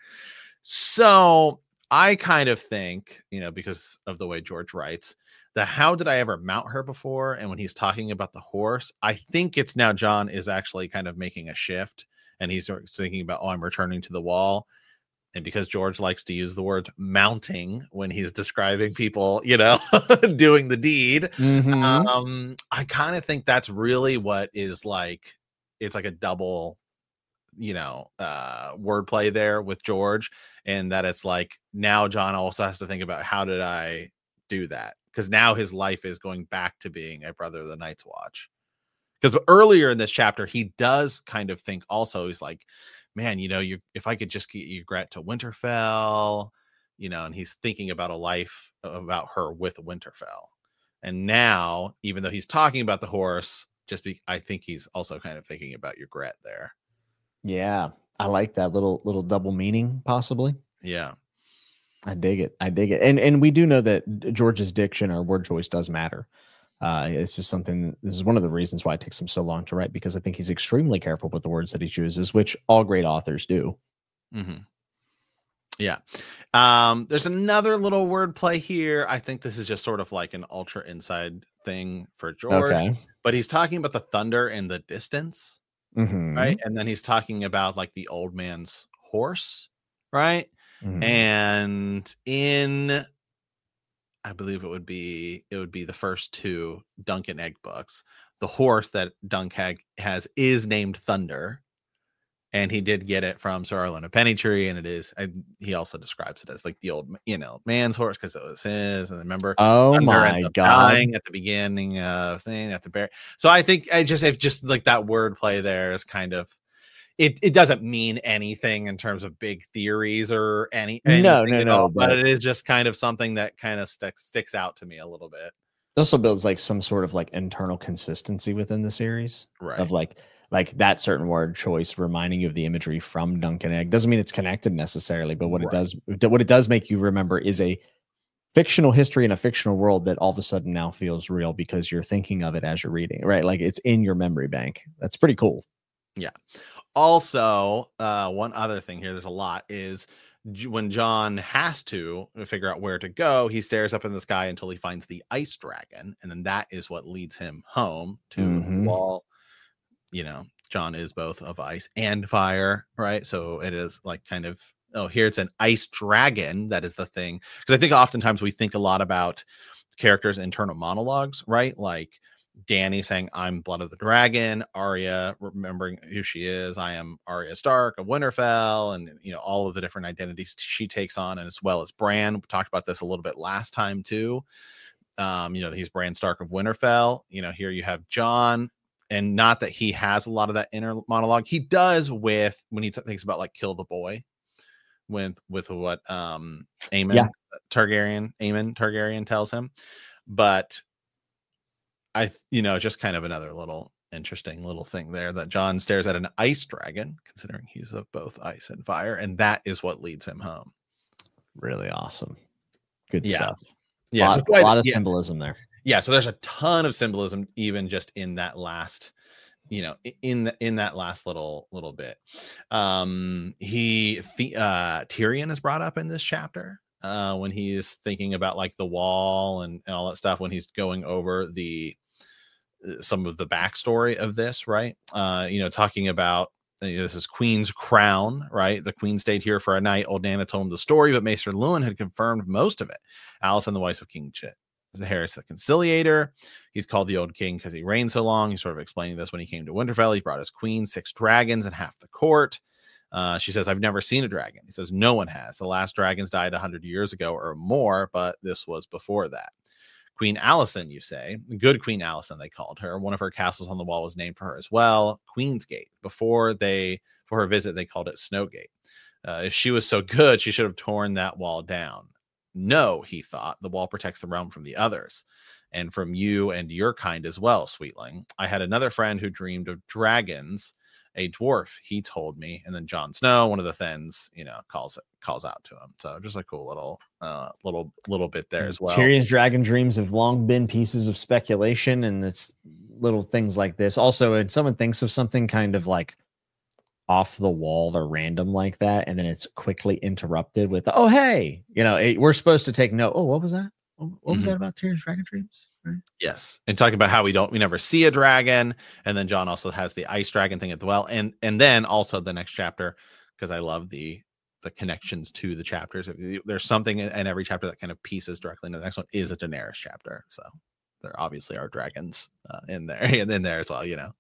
So I kind of think, you know, because of the way George writes, the how did I ever mount her before? And when he's talking about the horse, I think it's now Jon is actually kind of making a shift and he's thinking about, oh, I'm returning to the wall. And because George likes to use the word mounting when he's describing people, you know, doing the deed, mm-hmm. um, I kind of think that's really what is like, it's like a double, you know, uh, wordplay there with George. And that it's like, now Jon also has to think about how did I do that? Because now his life is going back to being a brother of the Night's Watch. Because earlier in this chapter, he does kind of think also, he's like, man, you know, you if I could just get Ygritte to Winterfell, you know, and he's thinking about a life about her with Winterfell. And now, even though he's talking about the horse, just be, I think he's also kind of thinking about Ygritte there. Yeah, I like that little little double meaning, possibly. Yeah, I dig it. I dig it. And and we do know that George's diction or word choice does matter. Uh, it's just something, this is one of the reasons why it takes him so long to write, because I think he's extremely careful with the words that he chooses, which all great authors do. Mm-hmm. Yeah. Um, there's another little wordplay here. I think this is just sort of like an ultra inside thing for George, Okay. but he's talking about the thunder in the distance, Mm-hmm. right? And then he's talking about like the old man's horse, right? Mm-hmm. And in, I believe it would be, it would be the first two Dunk and Egg books. The horse that Dunk Egg has is named Thunder. And he did get it from Sir Orlando Pennytree, and it is. I, he also describes it as like the old, you know, man's horse because it was his. And remember, oh Thunder my ends up god, dying at the beginning of thing at the bear. So I think I just if just like that wordplay there is kind of it. It doesn't mean anything in terms of big theories or any. No, no, no. All, but, but it is just kind of something that kind of sticks sticks out to me a little bit. It also builds like some sort of like internal consistency within the series, right? Of like. Like that certain word choice reminding you of the imagery from Dunk and Egg doesn't mean it's connected necessarily, but what right. it does, what it does make you remember is a fictional history in a fictional world that all of a sudden now feels real because you're thinking of it as you're reading, right? Like it's in your memory bank. That's pretty cool. Yeah. Also, uh, one other thing here, there's a lot is when John has to figure out where to go, he stares up in the sky until he finds the ice dragon. And then that is what leads him home to mm-hmm. the wall. You know, John is both of ice and fire, right? So it is like kind of, oh, here it's an ice dragon. That is the thing. Because I think oftentimes we think a lot about characters' internal monologues, right? Like Dany saying, I'm blood of the dragon, Arya remembering who she is. I am Arya Stark of Winterfell, and, you know, all of the different identities she takes on, and as well as Bran. We talked about this a little bit last time too. Um, you know, he's Bran Stark of Winterfell. You know, here you have John. And not that he has a lot of that inner monologue. He does with when he t- thinks about like kill the boy with with what um Aemon yeah. Targaryen Aemon Targaryen tells him. But I you know just kind of another little interesting little thing there that John stares at an ice dragon, considering he's of both ice and fire, and that is what leads him home. Really awesome. Good yeah. stuff. Yeah, a lot, so quite, a lot of yeah. symbolism there. Yeah, so there's a ton of symbolism, even just in that last, you know, in the, in that last little little bit. Um, he the, uh, Tyrion is brought up in this chapter uh, when he's thinking about like the wall and, and all that stuff. When he's going over the some of the backstory of this, right? Uh, you know, talking about. This is Queen's crown, right? The queen stayed here for a night. Old Nana told him the story, but Maester Luwin had confirmed most of it. Alicent, the wife of King Ch- Harris the Conciliator. He's called the Old King because he reigned so long. He's sort of explaining this when he came to Winterfell. He brought his queen, six dragons, and half the court. Uh, she says, I've never seen a dragon. He says, no one has. The last dragons died one hundred years ago or more, but this was before that. Queen Alicent, you say. Good Queen Alicent, they called her. One of her castles on the wall was named for her as well, Queen's Gate. Before they, for her visit, they called it Snowgate. Uh, if she was so good, she should have torn that wall down. No, he thought, the wall protects the realm from the others, and from you and your kind as well, Sweetling. I had another friend who dreamed of dragons, a dwarf, he told me. And then Jon Snow, one of the Thenns, you know, calls calls out to him. So just a cool little uh little little bit there as well. Tyrion's dragon dreams have long been pieces of speculation, and it's little things like this. Also, when someone thinks of something kind of like off the wall or random like that, and then it's quickly interrupted with, oh, hey, you know, it, we're supposed to take note. Oh, what was that? What was mm-hmm. that about Tyrion's dragon dreams? Right? Yes. And talking about how we don't, we never see a dragon. And then John also has the ice dragon thing as well. And, and then also the next chapter, because I love the, the connections to the chapters. There's something in, in every chapter that kind of pieces directly into the next one is a Daenerys chapter. So there obviously are dragons uh, in there and in there as well, you know.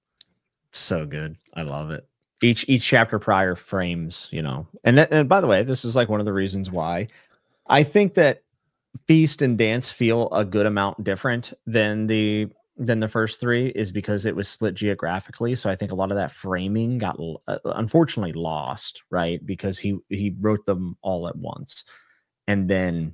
So good. I love it. Each, each chapter prior frames, you know, and, and by the way, this is like one of the reasons why I think that Feast and Dance feel a good amount different than the than the first three, is because it was split geographically. So I think a lot of that framing got uh, unfortunately lost, right? Because he he wrote them all at once and then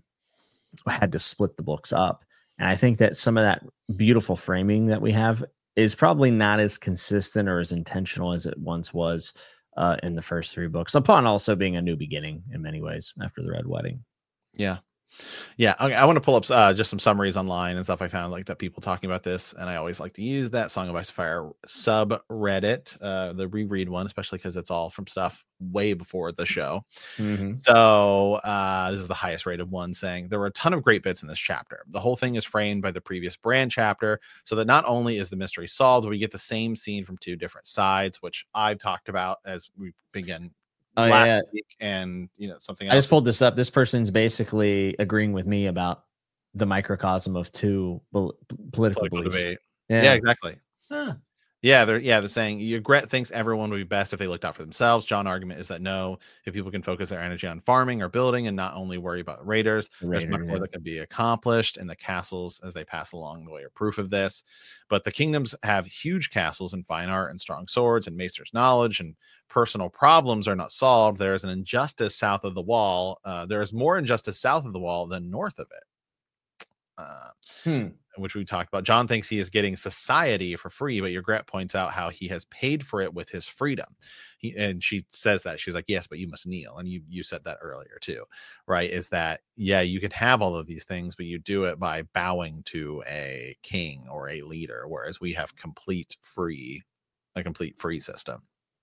had to split the books up. And I think that some of that beautiful framing that we have is probably not as consistent or as intentional as it once was uh, in the first three books, upon also being a new beginning in many ways after the Red Wedding. Yeah. Yeah, okay, I want to pull up uh, just some summaries online and stuff I found like that people talking about this, and I always like to use that Song of Ice and Fire subreddit, uh, the reread one, especially because it's all from stuff way before the show. Mm-hmm. So uh, this is the highest rated one, saying there were a ton of great bits in this chapter. The whole thing is framed by the previous Bran chapter, so that not only is the mystery solved, we get the same scene from two different sides, which I've talked about as we begin. Oh, last yeah. week, and you know something else. I just pulled this up. This person's basically agreeing with me about the microcosm of two pol- political, Political beliefs. debate. Yeah. Yeah, exactly. Huh. Yeah, they're yeah they're saying Ygritte thinks everyone would be best if they looked out for themselves. John's argument is that no, if people can focus their energy on farming or building and not only worry about raiders, The there's raider, much more yeah. that can be accomplished, and the castles as they pass along the way are proof of this. But the kingdoms have huge castles and fine art and strong swords and maester's knowledge, and personal problems are not solved. There is an injustice south of the wall. Uh, there is more injustice south of the wall than north of it. Uh, Hmm. which we talked about. John thinks he is getting society for free, but Ygritte points out how he has paid for it with his freedom. He and she says that she's like, yes, but you must kneel. And you you said that earlier too, right? Is that yeah, you can have all of these things, but you do it by bowing to a king or a leader, whereas we have complete free, a complete free system.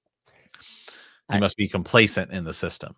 You I- must be complacent in the system.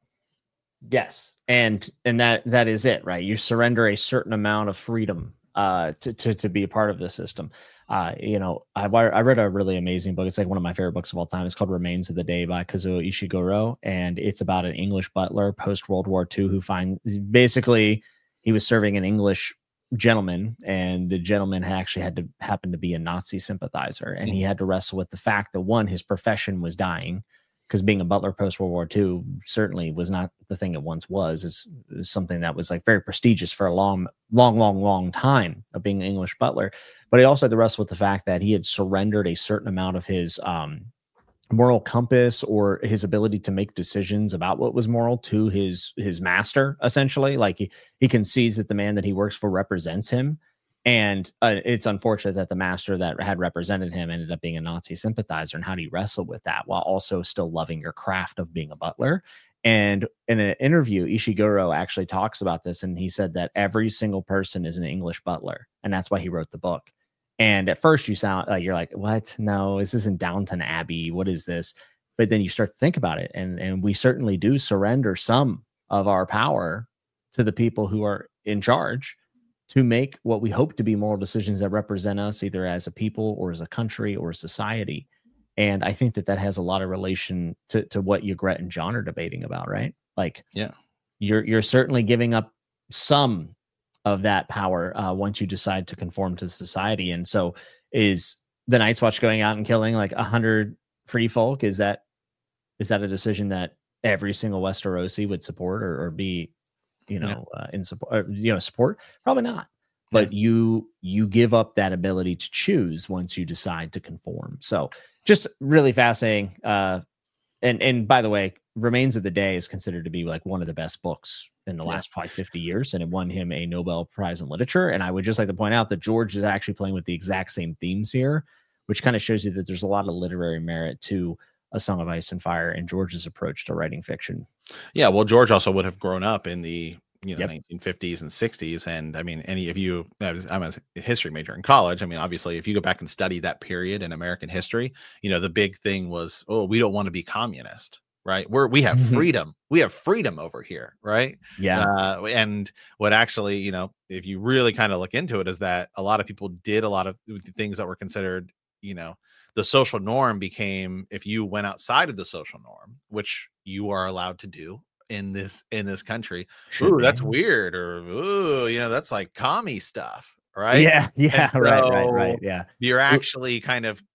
Yes, and and that that is it, right? You surrender a certain amount of freedom uh, to to to be a part of the system. Uh, you know, I I read a really amazing book. It's like one of my favorite books of all time. It's called Remains of the Day by Kazuo Ishiguro, and it's about an English butler post World War Two who find basically he was serving an English gentleman, and the gentleman had actually had to happen to be a Nazi sympathizer, and he had to wrestle with the fact that one, his profession was dying. Because being a butler post World War Two certainly was not the thing it once was. It's, it's something that was like very prestigious for a long, long, long, long time of being an English butler. But he also had to wrestle with the fact that he had surrendered a certain amount of his um, moral compass or his ability to make decisions about what was moral to his his master. Essentially, like he he concedes that the man that he works for represents him. And uh, it's unfortunate that the master that had represented him ended up being a Nazi sympathizer. And how do you wrestle with that while also still loving your craft of being a butler? And in an interview, Ishiguro actually talks about this. And he said that every single person is an English butler. And that's why he wrote the book. And at first you sound like you're like, what? No, this isn't Downton Abbey. What is this? But then you start to think about it. And, and we certainly do surrender some of our power to the people who are in charge to make what we hope to be moral decisions that represent us either as a people or as a country or a society. And I think that that has a lot of relation to, to what Ygritte and John are debating about, right? Like, Yeah, you're you're certainly giving up some of that power uh, once you decide to conform to society. And so is the Night's Watch going out and killing like a hundred free folk? Is that is that a decision that every single Westerosi would support or, or be you know, yeah. uh, in support, you know, support? Probably not. But yeah. you you give up that ability to choose once you decide to conform. So just really fascinating. Uh, and and by the way, Remains of the Day is considered to be like one of the best books in the yeah. last probably fifty years, and it won him a Nobel Prize in Literature. And I would just like to point out that George is actually playing with the exact same themes here, which kind of shows you that there's a lot of literary merit to A Song of Ice and Fire and George's approach to writing fiction. Yeah, well, George also would have grown up in the you know Yep. nineteen fifties and sixties, and I mean, any of you, I'm a history major in college. I mean, obviously, if you go back and study that period in American history, you know, the big thing was, oh, we don't want to be communist, right? We're we have freedom, we have freedom over here, right? Yeah, uh, and what actually, you know, if you really kind of look into it, is that a lot of people did a lot of things that were considered, you know, the social norm became if you went outside of the social norm, which you are allowed to do in this in this country. Should Ooh, be. that's weird, or ooh, you know, that's like commie stuff, right? Yeah, yeah, And right, so right, right. Yeah, you're actually kind of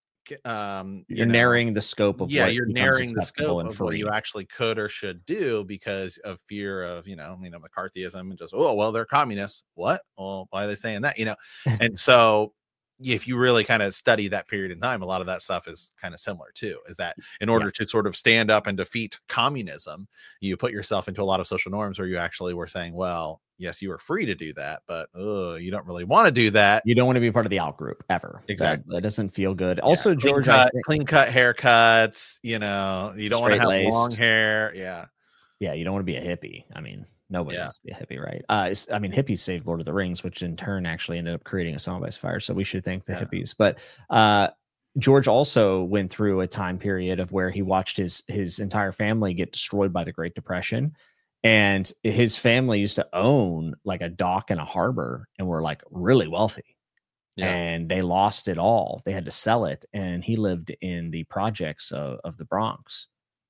um you're you know, narrowing the scope of yeah, what you're becomes narrowing the acceptable scope and of what free. you actually could or should do because of fear of, you know, you know, McCarthyism and just, oh, well, they're communists. What? Well, why are they saying that? You know, and so if you really kind of study that period in time, a lot of that stuff is kind of similar too, is that in order Yeah. to sort of stand up and defeat communism, you put yourself into a lot of social norms where you actually were saying, well, yes, you are free to do that, but uh, you don't really want to do that. You don't want to be part of the out group ever. Exactly. That, that doesn't feel good. Yeah, Also, clean George, cut, I think, clean cut haircuts, you know, you don't want to have Straight-laced. long hair. Yeah. yeah, you don't want to be a hippie. I mean, Nobody Yeah. wants to be a hippie, right? Uh, it's, I mean, hippies saved Lord of the Rings, which in turn actually ended up creating A Song of Ice and Fire. So we should thank the Yeah. hippies. But uh, George also went through a time period of where he watched his his entire family get destroyed by the Great Depression. And his family used to own like a dock and a harbor and were like really wealthy. Yeah. And they lost it all. They had to sell it. And he lived in the projects of, of the Bronx.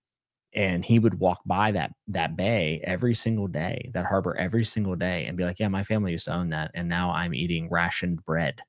And he would walk by that that bay every single day, that harbor every single day, and be like, yeah, my family used to own that. And now I'm eating rationed bread.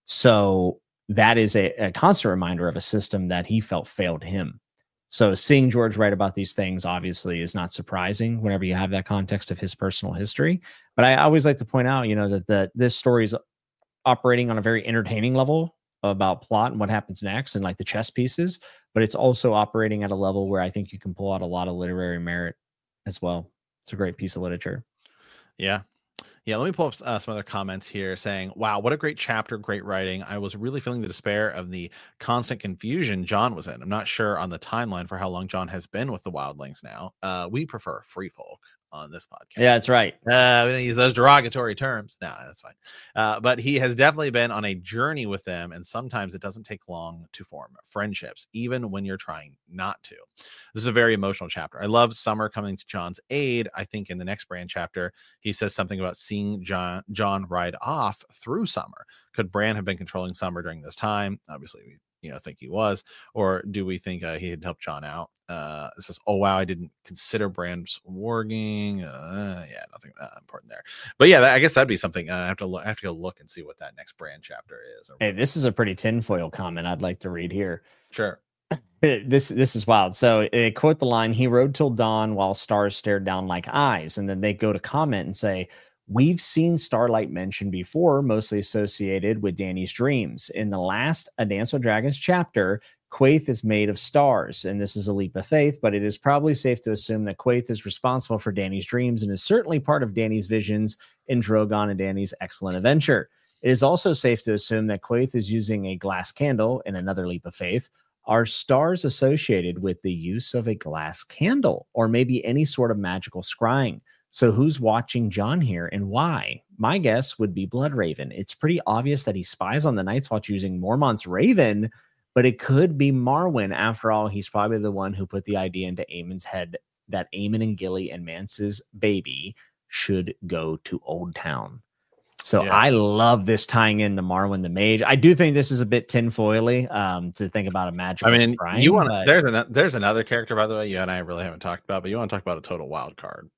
So that is a, a constant reminder of a system that he felt failed him. So seeing George write about these things obviously is not surprising whenever you have that context of his personal history. But I always like to point out, you know, that the, this story is operating on a very entertaining level about plot and what happens next and like the chess pieces, but it's also operating at a level where I think you can pull out a lot of literary merit as well. It's a great piece of literature. Yeah. Yeah, let me pull up uh, some other comments here saying, wow, what a great chapter, great writing. I was really feeling the despair of the constant confusion John was in. I'm not sure on the timeline for how long John has been with the Wildlings now. Uh, we prefer free folk on this podcast. Yeah, that's right. Uh, we don't use those derogatory terms. No, that's fine. Uh, but he has definitely been on a journey with them, and sometimes it doesn't take long to form friendships, even when you're trying not to. This is a very emotional chapter. I love Summer coming to John's aid. I think in the next Bran chapter, he says something about seeing John John ride off through Summer. Could Bran have been controlling Summer during this time? Obviously, we you know think he was, or do we think uh, he had helped John out? Uh, it says, oh wow, I didn't consider Bran's warging. Uh, yeah, nothing uh, important there. But yeah, that, I guess that'd be something. Uh, I have to look, I have to go look and see what that next Bran chapter is. Hey, this is a pretty tinfoil comment I'd like to read here. Sure. This this is wild. So they quote the line, he rode till dawn while stars stared down like eyes. And then they go to comment and say, we've seen Starlight mentioned before, mostly associated with Dany's dreams. In the last A Dance with Dragons chapter, Quaithe is made of stars, and this is a leap of faith, but it is probably safe to assume that Quaithe is responsible for Dany's dreams and is certainly part of Dany's visions in Drogon and Dany's excellent adventure. It is also safe to assume that Quaithe is using a glass candle in another leap of faith. Are stars associated with the use of a glass candle, or maybe any sort of magical scrying? So who's watching John here and why? My guess would be Bloodraven. It's pretty obvious that he spies on the Night's Watch using Mormont's Raven, but it could be Marwyn. After all, he's probably the one who put the idea into Aemon's head that Aemon and Gilly and Mance's baby should go to Old Town. So Yeah. I love this tying in the Marwyn the Mage. I do think this is a bit tinfoily um, to think about a magical I mean, scrying, you want but- there's an, there's another character, by the way, you and I really haven't talked about, but you want to talk about a total wild card.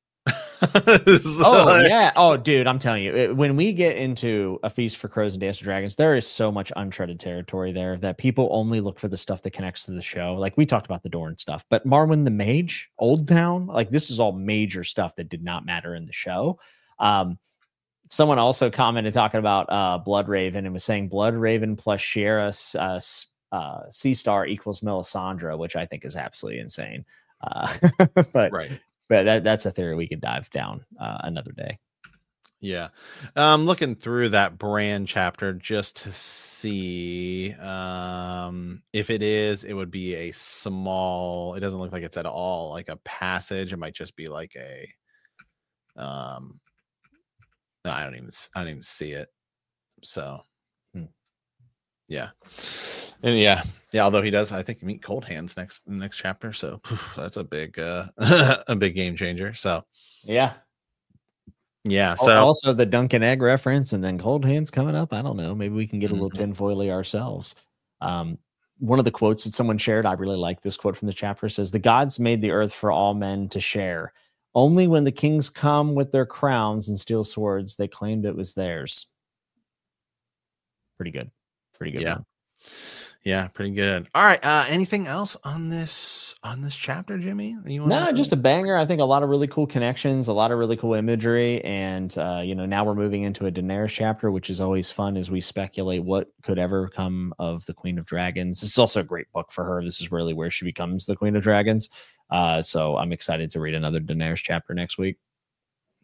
So, Oh like, yeah. Oh, dude, I'm telling you, it- when we get into A Feast for Crows and Dance with Dragons, there is so much untreaded territory there that people only look for the stuff that connects to the show. Like we talked about the Dorne stuff, but Marwyn the Mage, Old Town, like this is all major stuff that did not matter in the show. Um, someone also commented talking about uh, Bloodraven and was saying Bloodraven plus Shiera uh, uh, Sea Star equals Melisandre, which I think is absolutely insane. Uh, but right. But that, that's a theory we could dive down uh, another day. Yeah. Um, looking through that Bran chapter just to see um, if it is, it would be a small, it doesn't look like it's at all like a passage. It might just be like a, um, no, I don't even, I don't even see it. So, Hmm. yeah. And yeah, yeah. Although he does, I think meet Cold Hands next next chapter. So phew, that's a big, uh, a big game changer. So Yeah. yeah. So So also the Duncan Egg reference, and then Cold Hands coming up. I don't know. Maybe we can get a little Mhm. tinfoily ourselves. Um, one of the quotes that someone shared, I really like this quote from the chapter, says, "The gods made the earth for all men to share. Only when the kings come with their crowns and steel swords, they claimed it was theirs." Pretty good. Pretty good. Yeah. one. yeah, pretty good. All right. Uh, anything else on this on this chapter, Jimmy? You No, wanna- just a banger. I think a lot of really cool connections, a lot of really cool imagery, and uh, you know, now we're moving into a Daenerys chapter, which is always fun as we speculate what could ever come of the Queen of Dragons. This is also a great book for her. This is really where she becomes the Queen of Dragons. Uh, so I'm excited to read another Daenerys chapter next week.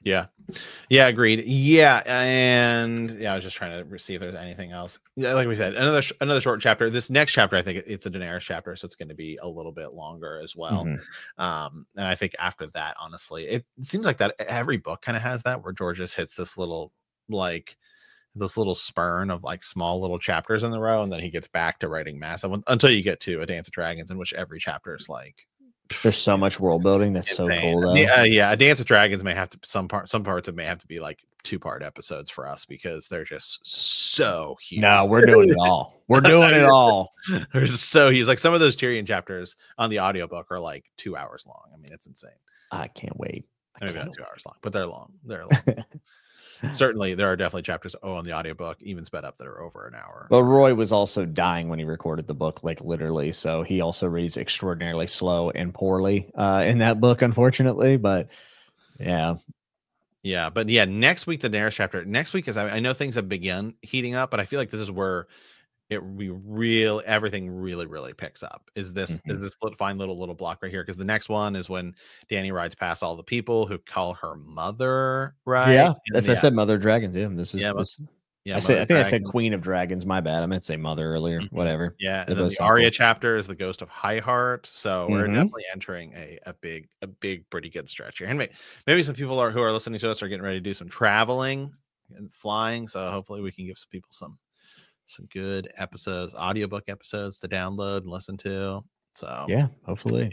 Yeah. Yeah, agreed. Yeah, and yeah, I was just trying to see if there's anything else. Yeah, like we said, another sh- another short chapter. This next chapter, I think it's a Daenerys chapter, so it's going to be a little bit longer as well. Mhm. Um, and I think after that, honestly, it seems like that every book kind of has that, where George just hits this little like this little spurn of like small little chapters in the row, and then he gets back to writing massive one, until you get to A Dance of Dragons, in which every chapter is like. There's so much world building that's Insane. so cool though. Yeah, yeah. A Dance of Dragons may have to some part some parts of may have to be like two part episodes for us because they're just so huge. No, we're doing it all. We're doing it all. They're just so huge. Like some of those Tyrion chapters on the audiobook are like two hours long. I mean, it's insane. I can't wait. I Maybe can't not two hours long, but they're long. They're long. Certainly, there are definitely chapters oh on the audiobook, even sped up, that are over an hour. Well, Roy was also dying when he recorded the book, like literally. So he also reads extraordinarily slow and poorly uh, in that book, unfortunately. But yeah, yeah, but yeah, next week the Daenerys chapter. Next week is I, I know things have begun heating up, but I feel like this is where it we real everything really really picks up. Is this Mhm. is this little, fine little little block right here? Because the next one is when Dany rides past all the people who call her mother, right? yeah. And That's yeah, I said Mother Dragon too. This is Yeah, this. yeah, I said Mother I think I said Dragon. Queen of Dragons. My bad. I meant to say Mother earlier. Mhm. Whatever. Yeah, They and then both the sound Arya cool. chapter is the Ghost of Highheart. So we're Mhm. definitely entering a, a big, a big, pretty good stretch here. And maybe, maybe some people are who are listening to us are getting ready to do some traveling and flying. So hopefully we can give some people some some good episodes, audiobook episodes to download and listen to. So Yeah. Hopefully.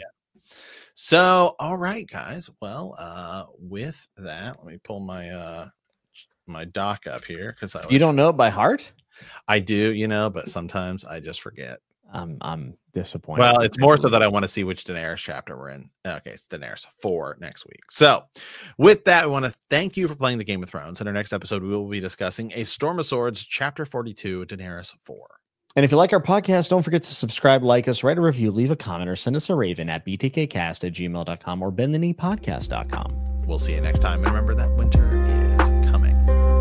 So all right, guys. Well, uh, with that, let me pull my uh my doc up here because I You don't know it by heart? I do, you know, but sometimes I just forget. I'm I'm disappointed. Well, it's more so that I want to see which Daenerys chapter we're in. Okay, it's Daenerys four next week. So, with that, we want to thank you for playing the Game of Thrones. In our next episode, we will be discussing A Storm of Swords, chapter forty-two, Daenerys four. And if you like our podcast, don't forget to subscribe, like us, write a review, leave a comment, or send us a raven at b t k cast at gmail dot com or bend the knee podcast dot com. We'll see you next time. And remember that winter is coming.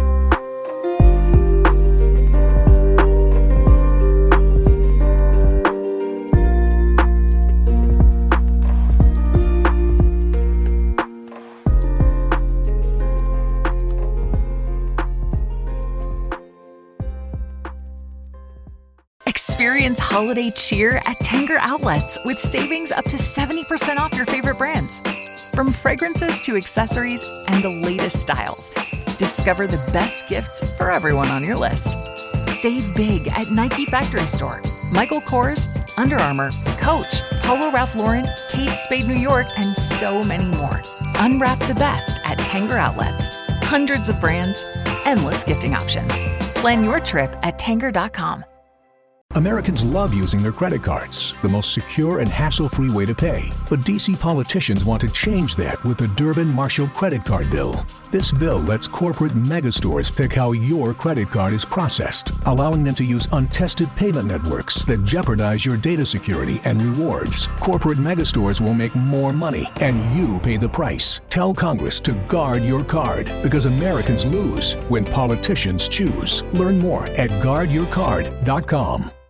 Experience holiday cheer at Tanger Outlets with savings up to seventy percent off your favorite brands. From fragrances to accessories and the latest styles, discover the best gifts for everyone on your list. Save big at Nike Factory Store, Michael Kors, Under Armour, Coach, Polo Ralph Lauren, Kate Spade New York, and so many more. Unwrap the best at Tanger Outlets. Hundreds of brands, endless gifting options. Plan your trip at tanger dot com. Americans love using their credit cards, the most secure and hassle-free way to pay. But D C politicians want to change that with the Durbin-Marshall credit card bill. This bill lets corporate megastores pick how your credit card is processed, allowing them to use untested payment networks that jeopardize your data security and rewards. Corporate megastores will make more money, and you pay the price. Tell Congress to guard your card, because Americans lose when politicians choose. Learn more at guard your card dot com.